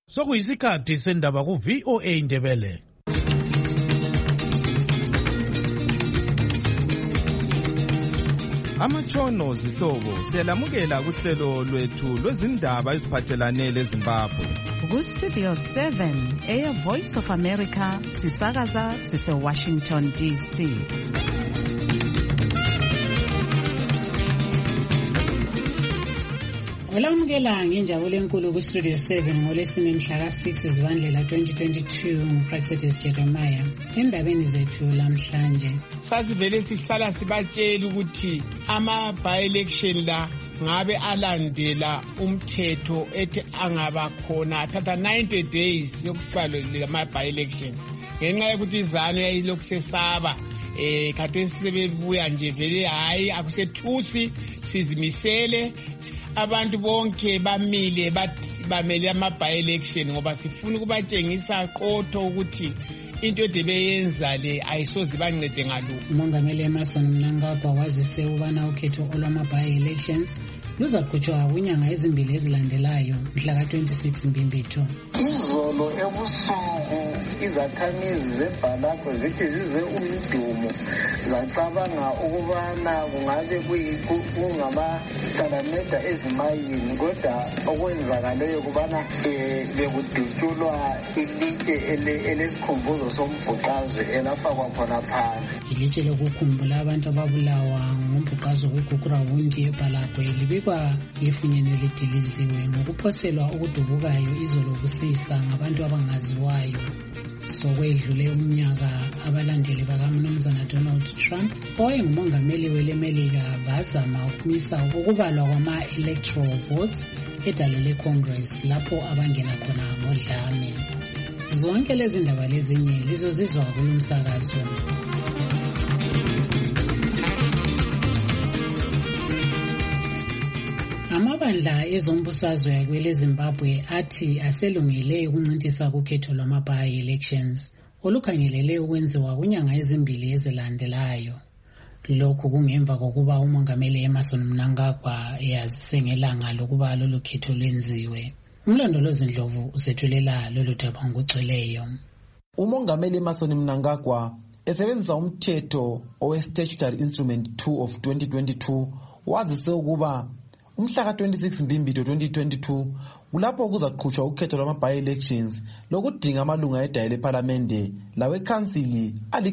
Sokuyisikhathi sendaba ku VOA Indebele. Amatshono zihlobo siyalamukela kuhlelo lwethu lwezindaba eziphathelane leZimbabwe. Ku Studio 7 Air Voice of America sisakaza sise Washington DC. Olamukela ngenjabulo enkulu ku Studio 7 ngolesine mhla ka-6 Zibandlela 2022 nguPraxetis Jeremiah. Endabeni zethu lamhlanje sasivele sihlala sibatshela ukuthi ama-by-election la ngabe alandela umthetho ethi angaba khona athatha 90 days yokusibalo lama-by-election ngenxa yokuthi izanu yayilokhu sesaba khathesi sebebuya nje vele hayi akusethusi sizimisele abantu bonke bamile bamele ama-by-election ngoba sifuna ukubatshengisa qotho ukuthi into ebeyenza le ayisoze bancede ngalokho. uMongameli Emmerson Mnangagwa wazise ubana ukhetho olwama-by-elections luzaqhutshwa kwinyanga ezimbili ezilandelayo mhla ka-26 Mbimbitho. Izolo ebusuku izakhamizi zeBhalako zithi zize umdumo zacabanga ukubana kungabe kungamasalameda ezimayini kodwa okwenzakaleyo kubana bekudutshulwa ilitshe elesikhumbuzo sombhuqazwe elafakwa khona phansi. Ilitshe lokukhumbula abantu ababulawa ngombhuqazwe weGugurawundi eBhalakwe libikwa lifunyenwe lidiliziwe ngokuphoselwa okudubukayo izolo kusisa ngabantu abangaziwayo. Sokwedlule umnyaka abalandeli bakaMnumzana Donald Trump owayengumongameli weleMelika bazama ukumisa ukubalwa kwama-electoral votes edale Congress lapho abangena khona ngodlame. Zonke lezi ndaba lezinye lizozizwa kulomsakazo. Amabandla ezombusazwe kweleZimbabwe athi aselungele ukuncintisa kukhetho lwama-by-elections olukhangelele ukwenziwa kwinyanga ezimbili ezilandelayo. Lokhu kungemva kokuba uMongameli Emmerson Mnangagwa yazise ngelanga lokuba lolu khetho lwenziwe. Umlondolozi Ndlovu usethulela lolu daba ngokugcweleyo. uMongameli Emmerson Mnangagwa esebenzisa umthetho owe-Statutory Instrument 2 of 2022 wazise ukuba umhla ka-26 Mbimbitho 2022 kulapho kuzaqhutshwa ukhetho lwama-by-elections lokudinga amalunga edale lephalamende lawekhansili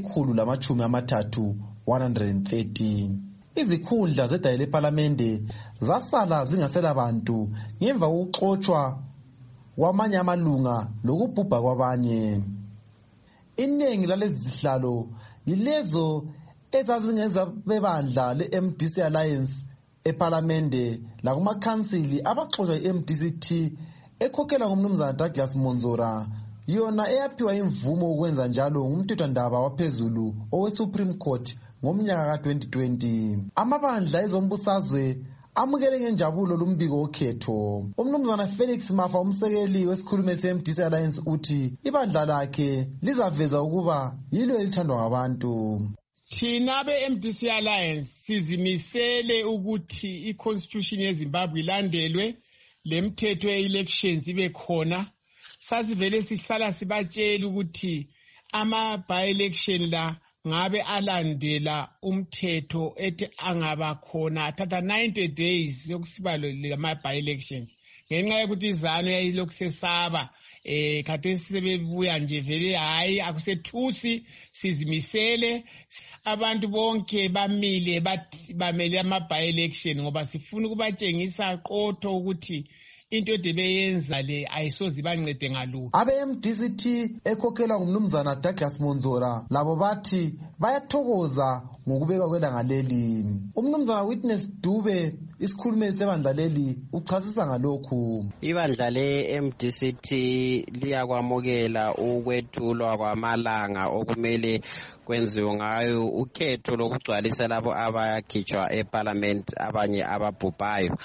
ali-130. Izikhundla zedale lephalamende zasala zingasela bantu ngemva kokuxotshwa kwamanye amalunga lokubhubha kwabanye. Iningi lalezi zihlalo yilezo ezazingeza bebandla le-MDC Alliance ephalamende lakumakhansili abaxoshwa i-MDCT ekhokhelwa ngumnumzana Douglas Monzora, yona eyaphiwa imvumo ukwenza njalo ngumthethwandaba waphezulu owe-Supreme Court ngomnyaka ka-2020. Amabandla ezombusazwe amukele ngenjabulo lumbiko okhetho. Umnumzana Felix Mafa, umsekeli wesikhulumeli se-MDC Alliance, uthi ibandla lakhe lizaveza ukuba yilo elithandwa ngabantu. Thina be-MDC Alliance sizimisele ukuthi i-Constitution yeZimbabwe ilandelwe, lemthetho ye-elections ibe khona. Sasivele sihlala sibatshela ukuthi ama-by-election la ngabe alandela umthetho ethi angaba khona athatha 90 days yokusibalo lama-by-elections ngenxa yokuthi izanu yayilokhu sesaba khathesi sebebuya nje vele hayi akusethusi sizimisele abantu bonke bamile bamele ama-by-election ngoba sifuna ukubatshengisa qotho ukuthi into ebeyenza le ayisoze bancede ngalokho. Abe-MDCT ekhokhelwa ngumnumzana Douglas Monzora labo bathi bayathokoza ngokubekwa kwelanga leli. Umnumzana Witness Dube, isikhulumeli sebandla leli, uchasisa ngalokhu. Ibandla le-MDCT liyakwamukela ukwethulwa kwamalanga okumele kwenziwe ngayo ukhetho lokugcwalisa labo abakhitshwa eParliament abanye ababhubhayo.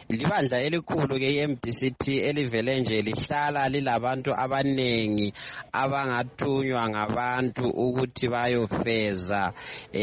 libandla elikhulu ke iMDCT elivele nje lihlala lilabantu abanengi abangathunywa ngabantu ukuthi bayofeza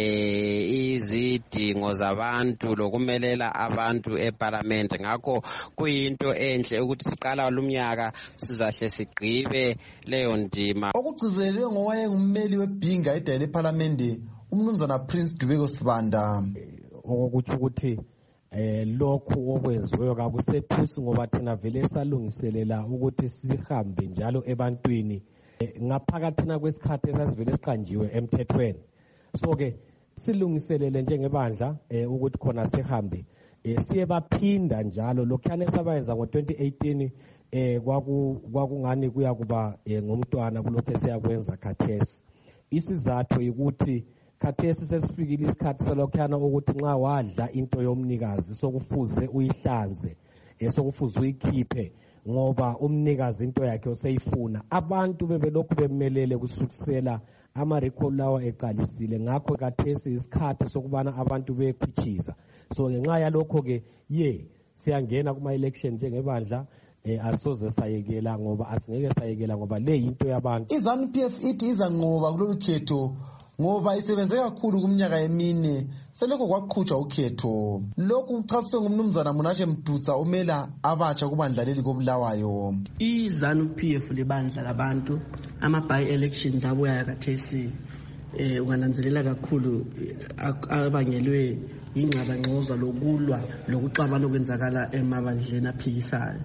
izidingo zabantu lokumelela abantu eParliament. Ngakho kuyinto enhle ukuthi siqala lumnyaka sizahle sigqibe leyo ndima. Okugcizelelwe ngowayengummeli weBhinga edale eParliament umnumzana Prince Dubeko Sibanda okuthi ukuthi lokhu okwenziwe kakusethusi ngoba thina vele salungiselela ukuthi sihambe njalo ebantwini ngaphakathina kwesikhathi esasivele siqanjiwe emthethweni. So ke silungiselele njengebandla ukuthi khona sihambe siye baphinda njalo lokhane sabayenza ngo2018 kwakungani kuya kuba ngomntwana kulokho siyakwenza khathesi. Isizathu ukuthi khathesi sesifikile isikhathi salokhana ukuthi nxa wadla into yomnikazi sokufuze uyihlanze sokufuze uyikhiphe ngoba umnikazi into yakhe oseyifuna. Abantu bebelokhu bemelele kusukisela ama-recall lawa eqalisile. Ngakho khathesi isikhathi sokubana abantu bephitshiza. So ngenxa yalokho ke siyangena kuma-election njengebandla asoze sayekela ngoba asingeke sayekela ngoba le into yabantu. iZANU-PF ithi izanqoba kulolu khetho ngoba isebenze kakhulu kumnyaka emine selokho kwaqhutshwa ukhetho. Lokhu kuchasiswe ngumnumzana Munashe Mdutsa omela abatsha kubandla leli koBulawayo. iZANU-PF libandla labantu ama-by-elections abuya khathesi ungananzelela kakhulu abangelwe ingcabangcoza lokulwa lokuxabana okwenzakala emabandleni aphikisayo.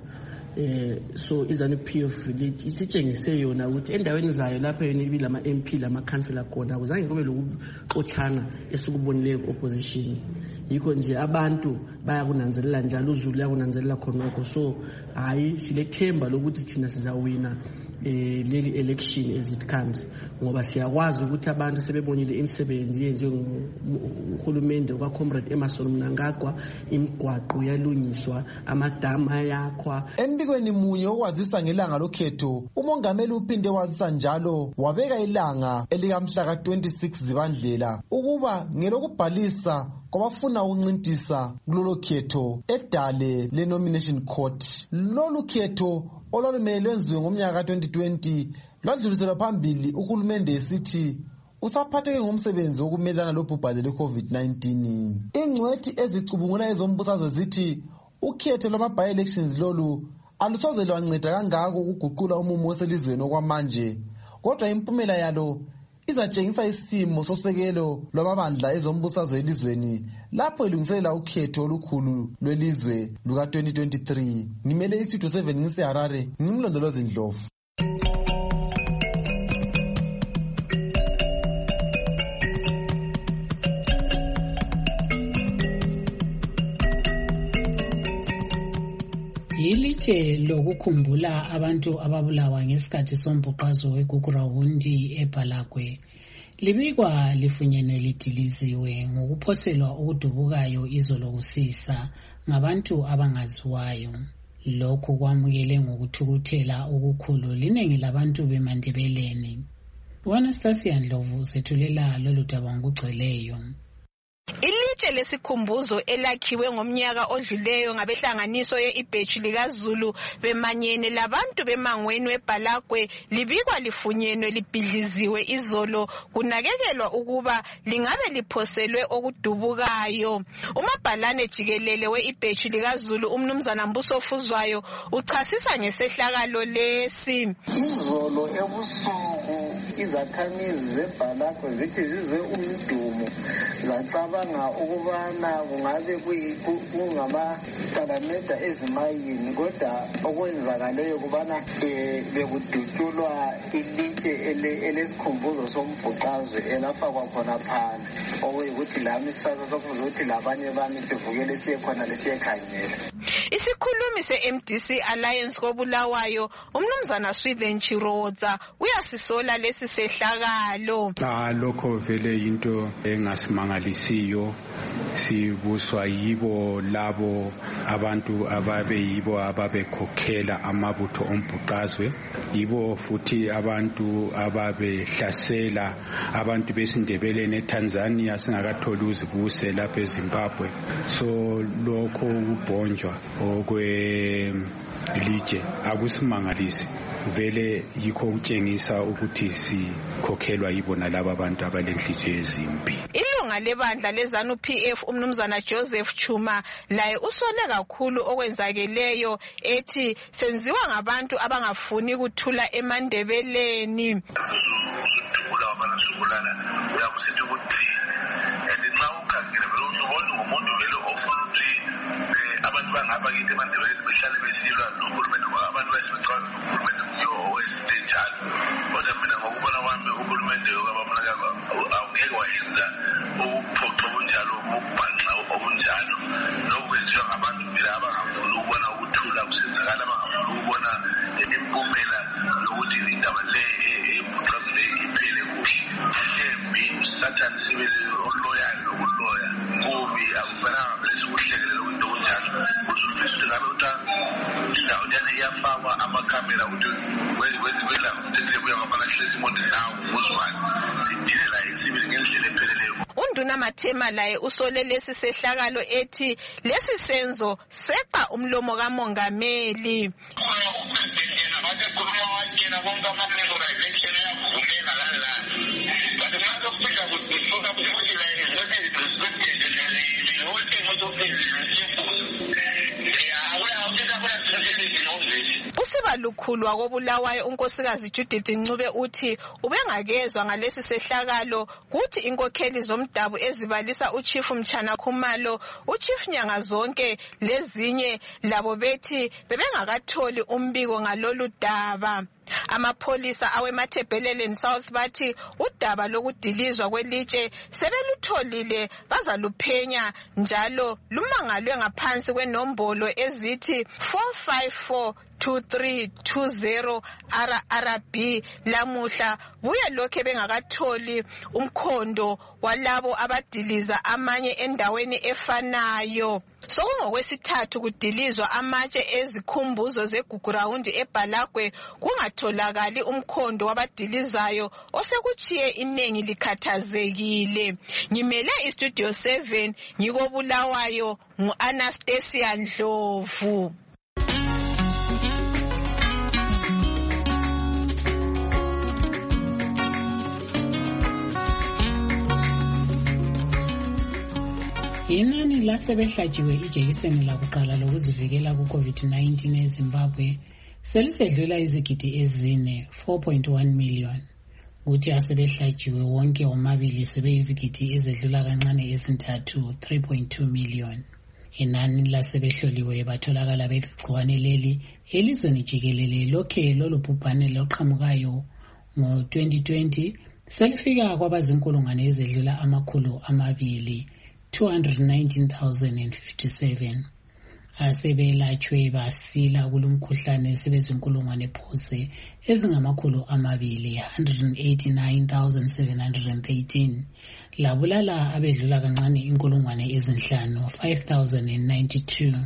So iZANU-PF isitshengise yona ukuthi endaweni zayo lapho yona ibila ama-MP lama-councillor khona akuzange kube lokuxotshana esikubonileyo ku-opposition. Yikho nje abantu bayakunanzelela njalo uZulu uyakunanzelela khonokho. So hayi silethemba lokuthi thina sizawina leli election as it comes ngoba siyakwazi ukuthi abantu sebebonile imisebenzi yenziwe nguhulumende kwaComrade Emmerson Mnangagwa, imigwaqo yalungiswa, amadamu ayakhwa. Embikweni munye okwazisa ngelanga lokhetho umongameli uphinde wazisa njalo wabeka ilanga elikamhla ka26 Zibandlela ukuba ngelokubhalisa kwabafuna ukuncintisa kulolu khetho edale le-nomination court. Lolu khetho olwalumele lwenziwe ngomnyaka ka2020 lwadluliselwa phambili uhulumende esithi usaphatheke ngomsebenzi wokumelana lobhubhane lwe-COVID-19. Ingcwethi ezicubungula ezombusazwe zithi ukhetho lwama-by-elections lolu alusoze lwanceda kangako ukuguqula umumo oselizweni okwamanje, kodwa impumela yalo izatshengisa isimo sosekelo lwamabandla ezombusazwe elizweni lapho ilungiselela ukhetho olukhulu lwelizwe luka-2023. Ngimele iStudio 7 ngiseHarare, ngimlondolozi Ndlovu. Ilitshe lokukhumbula abantu ababulawa ngesikhathi sombhuqazo weGugurawundi eBhalakwe libikwa lifunyenwe lidiliziwe ngokuphoselwa okudubukayo izolo kusisa ngabantu abangaziwayo. Lokhu kwamukele ngokuthukuthela okukhulu linengi labantu beMandebeleni. uAnastasia Ndlovu usethulela lolu daba ngokugcweleyo. Ilitshe lesikhumbuzo elakhiwe ngomnyaka odluleyo ngabehlanganiso ye-ibheji likaZulu bemanyene labantu bemangweni weBhalakwe libikwa lifunyenwe libhidliziwe izolo kunakekelwa ukuba lingabe liphoselwe okudubukayo. Umabhalane jikelele we-ibheji likaZulu umnumzana Mbuso Fuzwayo uchasisa ngesehlakalo lesi. Izolo ebusuku izakhamizi zeBhalakwe zithi zizwe umdumo zacabanga ukubana kungabe kungamasalameda ezimayini, kodwa okwenzakaleyo kubana bekudutshulwa ilitshe elesikhumbuzo sombhuqazwe elafakwa khona phansi, okuyikuthi lami kusasa sokufuze ukuthi labanye bami sivukele siye khona lesiyekhangela. Isikhulumi se-MDC Alliance koBulawayo umnumzana Swithen Chirodza uyasisola lesi sehlakalo. Lokho vele into engasimangalisiyo sibuswa yibo labo abantu ababeyibo ababekhokhela amabutho ombhuqazwe, yibo futhi abantu ababehlasela abantu besindebeleni eTanzania singakatholi uzibuse lapha eZimbabwe. So lokho ukubhonjwa okwelitshe akusimangalisi, vele yikho ukutshengisa ukuthi sikhokhelwa yibona laba abantu abalenhliziyo ezimbi. Ilunga lebandla leZANU-PF umnumzana Joseph Chuma laye usole kakhulu okwenzakeleyo, ethi senziwa ngabantu abangafuni ukuthula eMandebeleni. Unduna Mathema laye usole lesi sehlakalo, ethi lesi senzo seqa umlomo kamongameli. Usiba lukhulu wakobulawayo unkosikazi Judith Ncube uthi ubengakezwa ngalesi sehlakalo, kuthi inkokheli zomdabu ezibalisa uChief Mchana Khumalo, uChief Nyanga Zonke lezinye labo bethi bebengakatholi umbiko ngalolu daba. Amapholisa awemathebheleleni South bathi udaba lokudilizwa kwelitshe sebelutholile, bazaluphenya njalo lumangalwe ngaphansi kwenombolo ezithi 4542320 RRB. Lamuhla buye lokhe bengakatholi umkhondo walabo abadiliza amanye endaweni efanayo. Sokungokwesithathu kudilizwa amatshe ezikhumbuzo zeGugurawundi eBhalagwe kungatholakali umkhondo wabadilizayo osekuchiye inengi likhathazekile. Ngimele iStudio 7 ngikobulawayo ngu-Anastasia Ndlovu. Inani lasebehlatshiwe ijekiseni lakuqala lokuzivikela ku-COVID-19 eZimbabwe selisedlula izigidi ezine 4.1 million. Kuthi asebehlatshiwe wonke omabili sebeyizigidi ezedlula kancane ezintathu 3.2 million. Inani lasebehloliwe batholakala begcikwane leli elizweni jikelele lokhe lolu bhubhane loqhamukayo ngo-2020 selifika kwabazinkulungwane ezedlula amakhulu amabili 219,057. Asebelatshwe basila kulumkhuhlane sebezinkulungwane phose ezingamakhulu amabili 189,713. Labulala abedlula kancane inkulungwane ezinhlanu 5,092.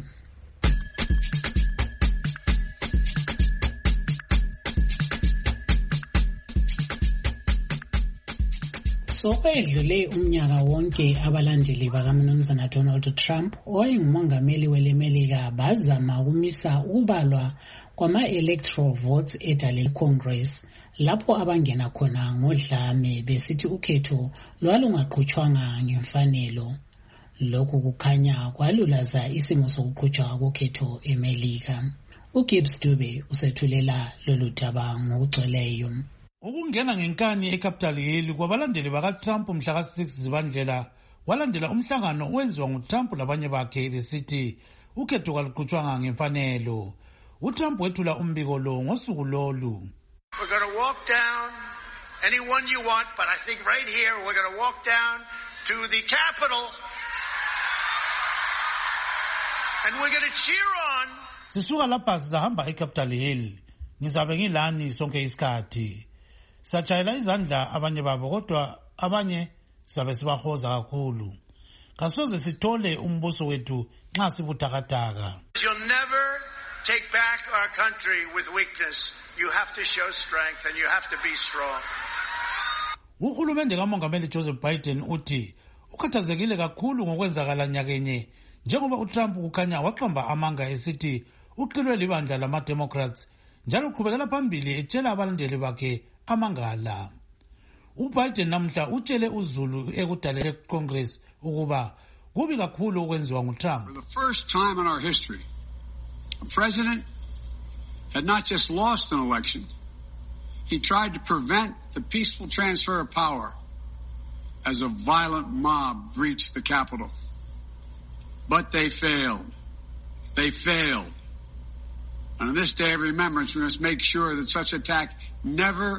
Sokwedlule umnyaka wonke abalandeli bakaMnumzana Donald Trump owayengumongameli welemelika bazama ukumisa ukubalwa kwama-electoral votes edale Congress lapho abangena khona ngodlame besithi ukhetho lwalungaqhutshwanga ngemfanelo. Lokhu kukhanya kwalulaza isimo sokuqhutshwa kokhetho eMelika. uGibbs Dube usethulela lolu daba ngokugcweleyo. Ukungena ngenkani eCapitol Hill kwabalandeli bakaTrump mhla ka-6 Zibandlela walandela umhlangano owenziwa nguTrump labanye bakhe besithi ukhetho kaluqhutshwanga ngemfanelo. uTrump wethula umbiko lo ngosuku lolu. We're going to walk down anyone you want, but I think right here we're going to walk down to the Capitol and we're going to cheer on. Sisuka lapha sizahamba eCapitol Hill. Ngizabe ngilani sonke isikhathi. Satshayela izandla abanye babo kodwa abanye sizabe sibahoza kakhulu. kasoze sithole umbuso wethu nxa sibuthakathaka. You'll never take back our country with weakness. You have to show strength and you have to be strong. Uhulumende kaMongameli Joseph Biden uthi ukhathazekile kakhulu ngokwenzakala nyakenye njengoba uTrump kukhanya waqamba amanga esithi uqilwe libandla lama-Democrats njalo uqhubekela phambili etshela abalandeli bakhe amangala. UBiden namhla utshele uZulu ekudalele Congress ukuba kubi kakhulu okwenziwa nguTrump. For the first time in our history, a president had not just lost an election, he tried to prevent the peaceful transfer of power as a violent mob breached the Capitol. But they failed. They failed. And on this day of remembrance, we must make sure that such attack never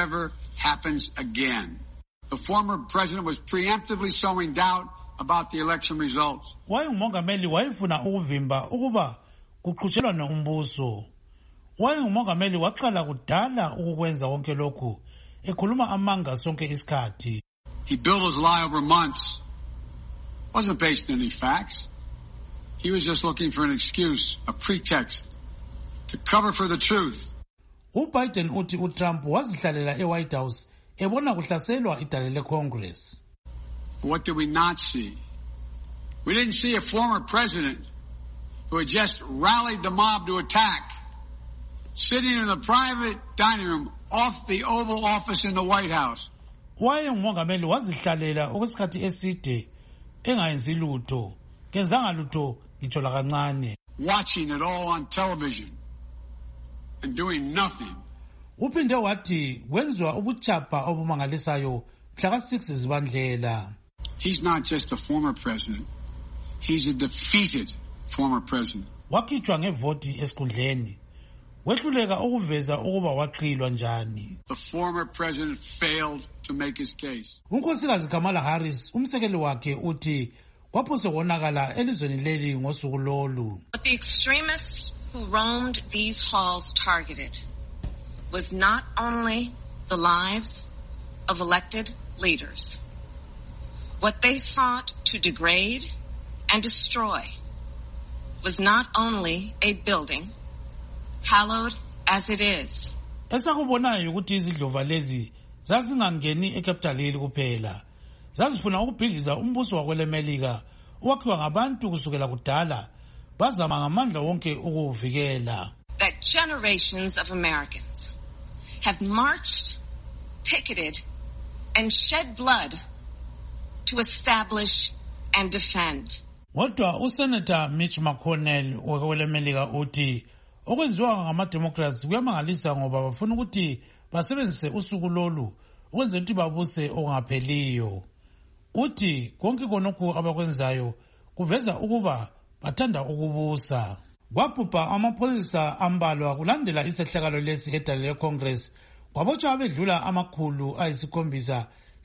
happens again. The former president was preemptively sowing doubt about the election results. Wayengumongameli wayefuna ukuvimba ukuba kuqhutshelwane umbuso. Wayengumongameli waqala kudala ukukwenza konke lokhu ekhuluma amanga sonke isikhathi. He built his lie over months. Wasn't based on any facts. He was just looking for an excuse, a pretext to cover for the truth. UBiden uthi uTrump wazihlalela eWhite House ebona kuhlaselwa idale leCongress. What did we not see? We didn't see a former president who had just rallied the mob to attack, sitting in the private dining room off the Oval Office in the White House. Wayengumongameli wazihlalela okwesikhathi eside engayenzi lutho, kenzanga lutho ngitsho lakancane. Watching it all on television and doing nothing. Uphinde wathi kwenziwa ubuchapha obumangalisayo mhla ka-6 Zibandlela. He's not just a former president. He's a defeated former president. Wakhitshwa ngevoti esikhundleni. Wehluleka ukuveza ukuba waqilwa njani. The former president failed to make his case. Unkosikazi Kamala Harris umsekeli wakhe uthi kwaphose wonakala elizweni leli ngosuku lolu. What the extremists who roamed these halls targeted was not only the lives of elected leaders. What they sought to degrade and destroy was not only a building, hallowed as it is. Esakubonayo ukuthi izidlova lezi zazingangeni eCapitol Hill kuphela. Zazifuna ukubhidliza umbuso wakwelemelika owakhiwa ngabantu kusukela kudala bazama ngamandla wonke ukuvikela. That generations of Americans have marched, picketed, and shed blood to establish and defend. Kodwa uSenator Mitch McConnell wakwelemelika uthi okwenziwa ngama-Democrats kuyamangalisa ngoba bafuna ukuthi basebenzise usuku lolu ukwenza ukuthi babuse okungapheliyo. Uthi konke konokhu abakwenzayo kuveza ukuba bathanda ukubusa. Kwabhubha amapholisa ambalwa kulandela isehlakalo lesi edale leCongress kwabotshwa abedlula amakhulu ayisikhombiza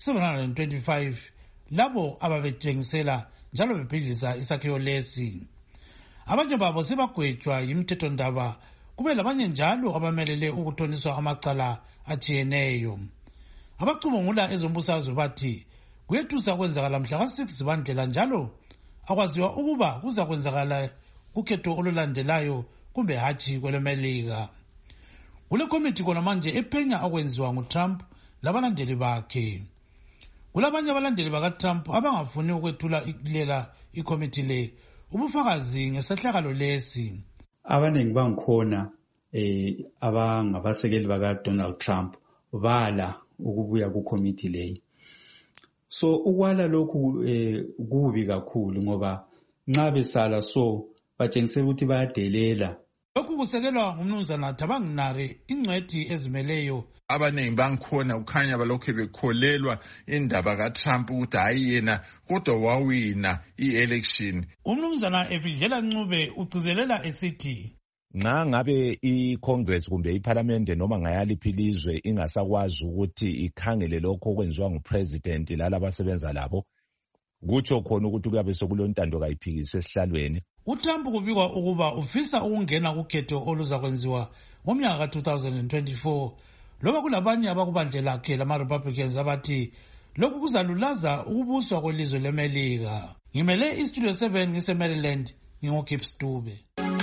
725 labo ababetshengisela njalo bebhidliza isakhiwo lesi. Abanye babo sebagwetshwa yimthethondaba kube labanye njalo abamelele ukuthoniswa amacala atshiyeneyo. Abacubungula ezombusazwe bathi kuyethusa kwenzakala mhla ka-6 Zibandlela njalo akwaziwa ukuba kuza kwenzakala kukhetho olulandelayo kumbe hatshi kwelemelika. Kule komiti kona manje ephenya okwenziwa nguTrump labalandeli bakhe. Kulabanye abalandeli bakaTrump abangafuni ukwethula ilela ikomiti le ubufakazi ngesehlakalo lesi. Abaningi bangikhona abangabasekeli bakaDonald Trump bala ukubuya kukomiti leyi. So ukwala lokhu kubi kakhulu ngoba nxa besala so batshengisela ukuthi bayadelela. Lokhu kusekelwa ngumnumzana Thabanginare ingcwethi ezimeleyo. Abaningi bangikhona ukhanya balokho bekholelwa indaba kaTrump ukuthi hayi yena kodwa wawina i-election. Umnumzana Efidlela Ncube ugcizelela esithi nxa ngabe iCongress kumbe iParliament noma ngayaliphi ilizwe ingasakwazi ukuthi ikhangele lokho okwenziwa ngupresident lalabo abasebenza labo kutsho khona ukuthi kuyabe sekulontando kayiphikise esihlalweni. uTrump kubikwa ukuba ufisa ukungena kukhetho oluzakwenziwa ngomnyaka ka-2024 loba kulabanye abakubandle lakhe lama-Republicans abathi lokhu kuzalulaza ukubuswa kwelizwe leMelika. ngimele istudio 7 ngise-Maryland ngingoKip Stube.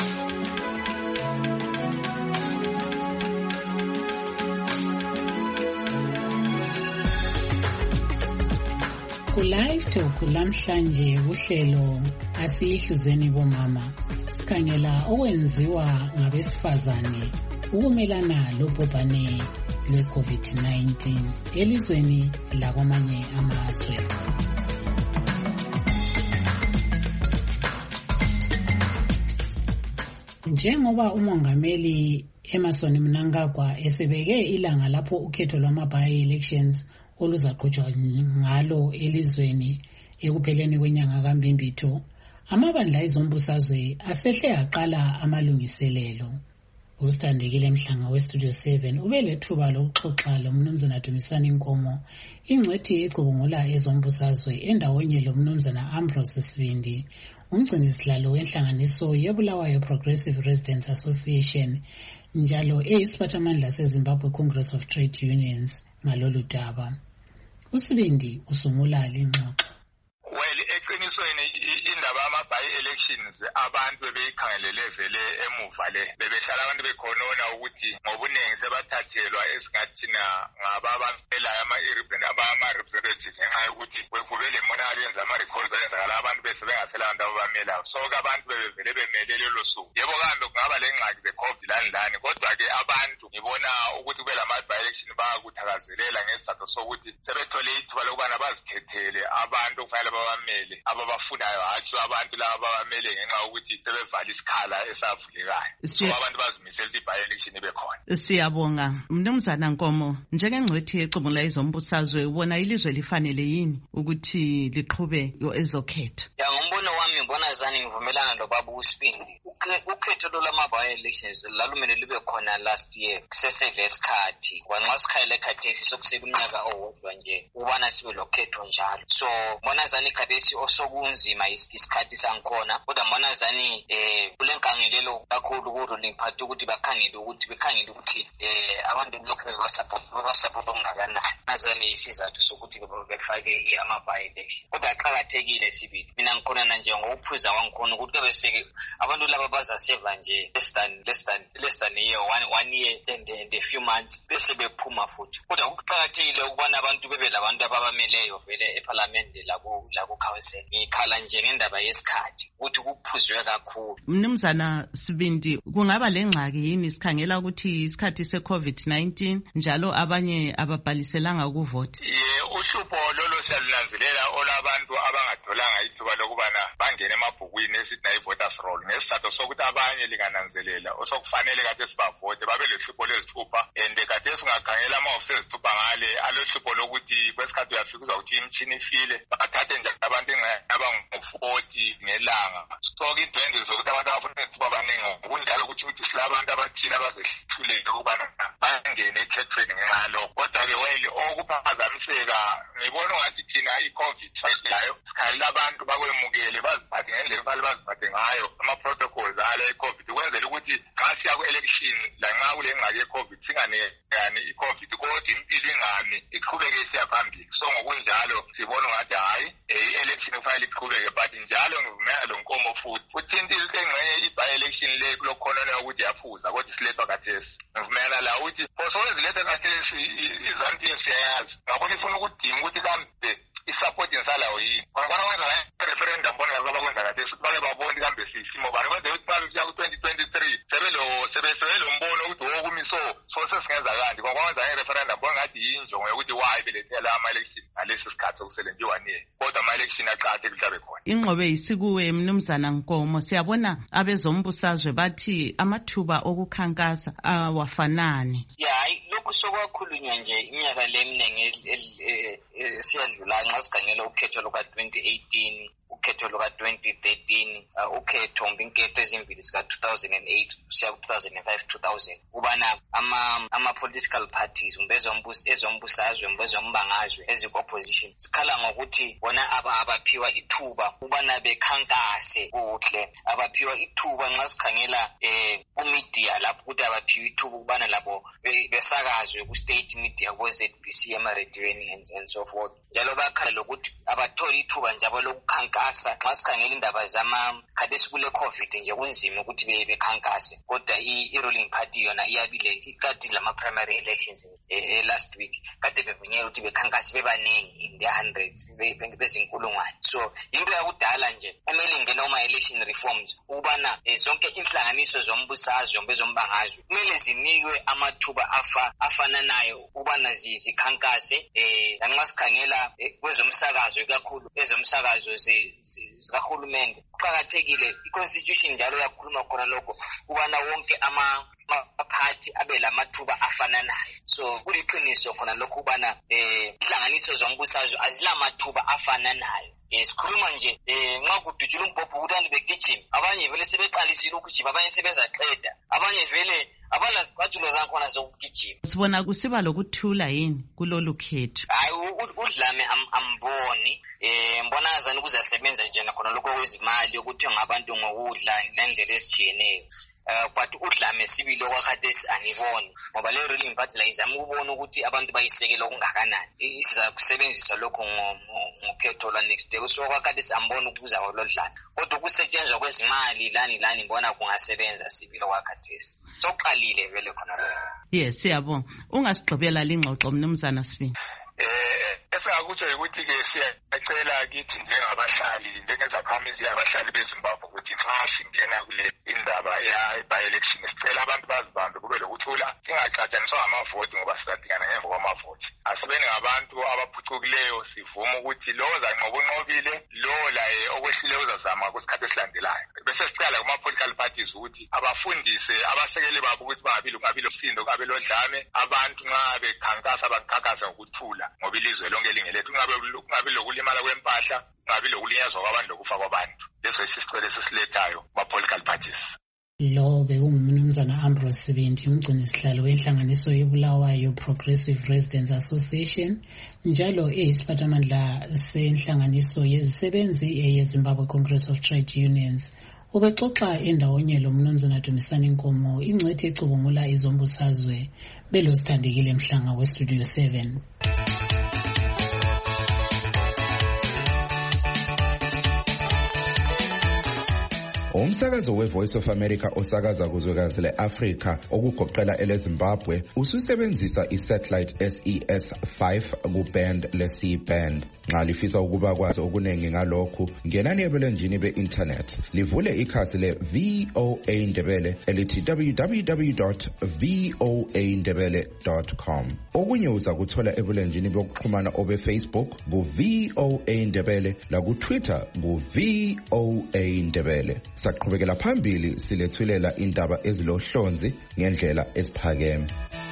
Ku-Live Talk lamhlanje uhlelo asiyihluzeni bomama sikhangela okwenziwa ngabesifazane ukumelana lobhubhane lwe-COVID-19 elizweni lakwamanye amazwe. Njengoba umongameli Emmerson Mnangagwa esebeke ilanga lapho ukhetho lwama-by-elections oluzaqhutshwa ngalo elizweni ekupheleni kwenyanga kaMbimbitho, amabandla ezombusazwe asehle aqala amalungiselelo. Usithandekile Mhlanga westudio 7 ubelethuba lokuxoxa lomnumzana Dumisani Nkomo, ingcwethi ecubungula ezombusazwe endawonye lomnumzana Ambrose Sibindi, umgcinisihlalo wenhlanganiso yeBulawayo Progressive Residents Association, njalo eyisiphathamandla seZimbabwe Congress of Trade Unions ngalolu daba. Usibindi usungula lingxoxo. Well, eqinisweni indaba yama-by-elections abantu bebeyikhangelele vele emuva le bebehlala abantu bekhonona ukuthi ngobuningi sebathathelwa esingathina ngababamelayo ama-representatives ngenxa yokuthi kube le monakalo yenza ama-recalls ayenzakala abantu bese bengasela abantu ababamelayo. So-ke abantu bebevele bemele lelo suku. Yebo kambe kungaba le ngxaki ze-COVID lani, kodwa-ke abantu ngibona ukuthi kube lama-by-election bayakuthakazelela ngesizathu sokuthi sebethole ithuba lokubana bazikhethele abantu okufanele babamele ababafunayo, hatshi abantu laba babamele ngenxa yokuthi sebevala isikhala esavulekayo. So abantu bazimisela ukuthi i-by-election ibe khona. Siyabonga Mnumzana Nkomo, njengengcwethi ecubungula ezombusazwe, ubona ilizwe lifanele yini ukuthi liqhube ezokhetho? Ngombono wami ngibona zani ngivumelana lobaba uSibindi. Ukhetho lwama-by-elections lalumele libe khona last year kusesele isikhathi kwanxa sikhayele khathesi sokuseka unyaka owodwa nje ubana sibe lokhetho njalo. So mbona zani khathesi osokunzima isikhathi sangikhona, kodwa mbona zani kule nkangelelo kakhulu ku-ruling party ukuthi bekhangele ukuthi abantu lokhu bebasapota okungakanani. Nazani isizathu sokuthi befake ama-by-election, kodwa aqakathekile Sibindi. Mina ngikhona nje ngokuphuza wangikhona ukuthi bese abantu laba bazaseva nje less than a year, one year and a few months bese bephuma futhi. Kodwa kuqakathekile ukubona abantu bebe labantu ababameleyo vele eParliament laku council. Ngikhala nje ngendaba yesikhathi ukuthi kuphuzwe kakhulu. Mnumzana Sibindi, kungaba lengxaki yini sikhangela ukuthi isikhathi se-COVID-19 njalo abanye ababhaliselanga ukuvota? Uhlupho lolo siyalunanzelela olabantu abangatholanga ithuba lokubana bangene emabhukwini esithi nayi-voters roll ngesizathu sokuthi abanye lingananzelela osokufanele kade sibavote babe lehlupho lezithupha, and kade singakhangela amahofisi ezithupha ngale alohlupho lokuthi kwesikhathi uyafika uzawuthi imtshini ifile bathathe nje abantu abangu-40 ngelanga. So-ke idwendwe zokuthi abantu abafuna izithupha abaningi kunjalo ukuthi silabantu abathile abazehluleke ukubana bangene ekhethweni ngenxa yalokho. Kodwa-ke wele okuphazamiseka ngibona ungathi thina i-COVID layo sikhalela abantu bakwemukele baziphathe ngendlela kumele baziphathe ngayo ama-protocols ala i-COVID ukwenzela ukuthi nxa siya ku-election lanxa kule ngxaki ye-COVID singanekani i-COVID kodwa impilo ingami iqhubeke isiya phambili. So ngokunjalo sibona ungathi hayi i-election kufanele iqhubeke, but njalo ngivumela lo Nkomo futhi uthintile engxenye i-by-election le kulokhonona ukuthi yaphuza kodwa isilethwa khathesi. Ngivumela la ukuthi osowenziletha khathesi izanti siyayazi ngabona ifuna ukudinga ukuthi kambe i-support insalayo yini. Kwana wenza referendum bona ngabakwenza khathesi ukuthi bake babone kambe sisimo bani kwenza ukuthi babe kuya ku-2023 sebelo mbono ukuthi wokumiso so sesingenza kanti kwanza nge-referendum bona ngathi yinjongo yokuthi wayi belethela ama-election ngalesi sikhathi sokusele nje 1 year, kodwa ama-election aqakathekile ukuthi abe khona. Ingqobe isikuwe Mnumzana Nkomo, siyabona abezombusazwe bathi amathuba okukhankasa awafanani. Hayi lokhu sokwakhulunywa nje iminyaka leminingi siyadlula nxa sikhangela ukhetho luka-2018 ukhetho luka-2013 ukhetho inketho ezimbili zika-2008 kusiya ku-2005-2000 ubana ama-political parties ezombusazwe ezombangazwe eziko-opposition zikhala ngokuthi bona abaphiwa ithuba ubana bekhankase kuhle, abaphiwa ithuba nxa sikhangela kumedia lapho ukuthi abaphiwe ithuba ukubana labo besakazwe ku-state media kwe-ZBC emarediyweni and so forth. Njalo bakhala lokuthi abatholi ithuba njalo lokukhankasa nxa sikhangela indaba khathesi kule COVID nje kunzima ukuthi bekhankase, kodwa i-ruling party yona iyabile ikade lama-primary elections last week kade bevunyelwa ukuthi bekhankase bebaningi in their hundreds bezinkulungwane. So into yakudala nje emele ingene uma-election reforms ukubana zonke inhlanganiso zombusazwe bezombangazwe kumele zinikwe amathuba afananayo ukubana zikhankase. Lanxa sikhangela kwezomsakazo kakhulu ezomsakazo zikahulumende kuqakathekile i-constitution njalo yakhuluma khona lokho ukubana wonke amaphathi abe lamathuba afananayo. So kuliqiniso khona lokho ukubana inhlanganiso zombusazwe azilamathuba afananayo. Sikhuluma nje nxa kudutshula umbhobho ukuthi abantu begijima, abanye vele sebeqalisile ukugijima, abanye sebezaqeda, abanye vele abalazicatshulo zankhona zokugijima. Sibona kusiba lokuthula yini kulolu khetho? Hayi, uDlame amboni mbona azani kuzasebenza nje nakhona lokho kwezimali ukuthi ngabantu ngokudla ngendlela ezitshiyeneyo. But uDlame sibili okwakhathesi angiboni ngoba le ruling party la izama ukubona ukuthi abantu bayisekela okungakanani. Siza kusebenzisa lokho ngokhetho la next day. So okwakhathesi amboni ukuza kwalodlame, kodwa ukusetshenzwa kwezimali lani mbona kungasebenza sibili okwakhathesi. So uqalile vele khona lo. Yes, siyabonga. Ungasigqibela lingxoxo Mnumzana Sibini. Esingakutsho ukuthi-ke siyacela kithi njengezakhamizi abahlali beZimbabwe ukuthi nxa singena kule indaba ye-by-election sicela abantu bazibambe kube lokuthula, singacatshaniswa ngamavoti ngoba sizadingana ngemva kwamavoti. Asibeni ngabantu abaphucukileyo, sivume ukuthi lowo zanqoba unqobile, lowo laye okwehlile uzazama kwesikhathi esilandelayo. Bese sicala kuma-political parties ukuthi abafundise abasekeli babo ukuthi kungabi lomsindo, kungabi lodlame, abantu nxa bekhankasa bakhankase ngokuthula ngoba ilizwe lonke lingelethu, kungabi lokulimala kwempahla, kungabi lokulinyazwa kwabantu lokufa kwabantu. Leso isicelo esisilethayo kuma-political parties. Lo bekungumnumzana Ambrose Sibindi, umgcini sihlalo wenhlanganiso yeBulawayo Progressive Residents Association, njalo eyisiphathamandla senhlanganiso yezisebenzi yeZimbabwe Congress of Trade Unions. Ubexoxa endawonye lo mnumzana Dumisani Nkomo, ingcwethi ecubungula izombusazwe belosithandekile Mhlanga weStudio 7. Umsakazo weVoice of America osakaza kuzwekazi leAfrika okugoqela eleZimbabwe ususebenzisa isatellite SES5 kuband le-C-band. Nxa lifisa ukuba kwazi okunengi ngalokhu, ngenani ebulenjini be-internet livule ikhasi le-VOA Ndebele elithi www.voandebele.com. Okunye uza kuthola ebulenjini bokuxhumana obe-Facebook ku-VOA Ndebele laku-Twitter ku-VOA Ndebele. Saqhubekela phambili silethulela indaba ezilohlonzi ngendlela eziphakeme.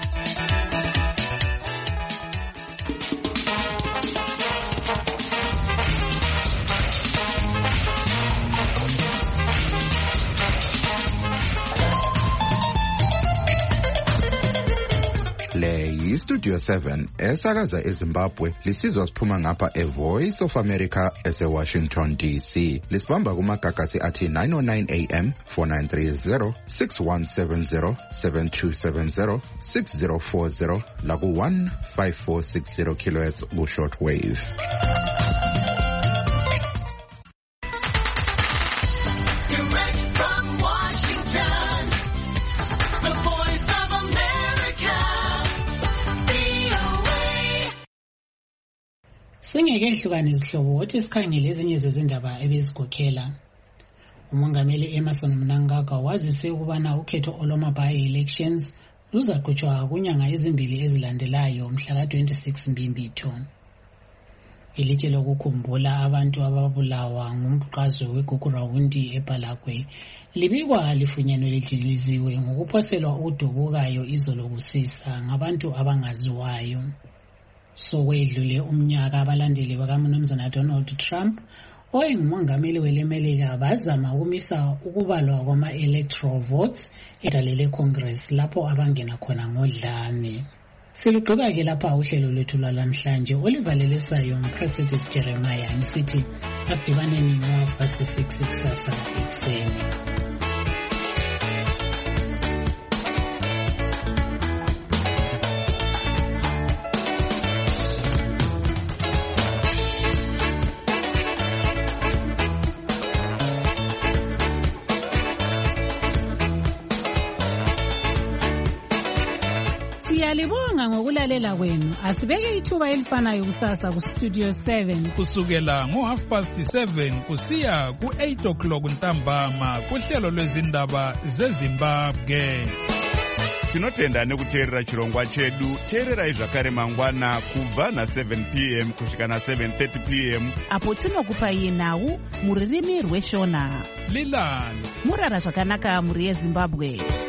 Studio 7 esakaza eZimbabwe lisizwa siphuma ngapha eVoice of America ese-Washington DC. Lisibamba kumagagasi athi 909 AM, 4930, 6170, 7270, 6040 laku 15460 kHz ku shortwave. Singeke ehlukane izihlobo othi sikhangele ezinye zezindaba ebezigokhela. Umongameli Emmerson Mnangagwa wazise ukubana ukhetho olwama by-elections luzaqhutshwa kunyanga ezimbili ezilandelayo mhla ka-26 Mbimbitho. Ilitshe lokukhumbula abantu ababulawa ngumbhuqazwe weGugurawundi eBalagwe libikwa lifunyenwe lidiliziwe ngokuphoselwa udubukayo izolo kusisa ngabantu abangaziwayo. Sokwedlule umnyaka abalandeli bakaMnumzana Donald Trump oyengumongameli welemelika bazama ukumisa ukubalwa kwama-electoral votes edalele Congress lapho abangena khona ngodlame. Silugqiba-ke lapha uhlelo lwethu lwalamhlanje olivalelisayo nguPrexetis Jeremiah ngisithi asidibaneni ngo-6 kusasa ekuseni. Siyalibonga ngokulalela kwenu. Asibeke ithuba elifanayo kusasa ku Studio 7 kusukela ngo7:30 kusiya ku8 ntambama kuhlelo lwezindaba zeZimbabwe. Tinotenda nekuteerera chirongwa chedu. Teererai zvakare mangwana kubva na7 p.m. kusvika na7:30 p.m. apo tinokupai nhau mururimi rweShona. Lilani murara zvakanaka muri yeZimbabwe.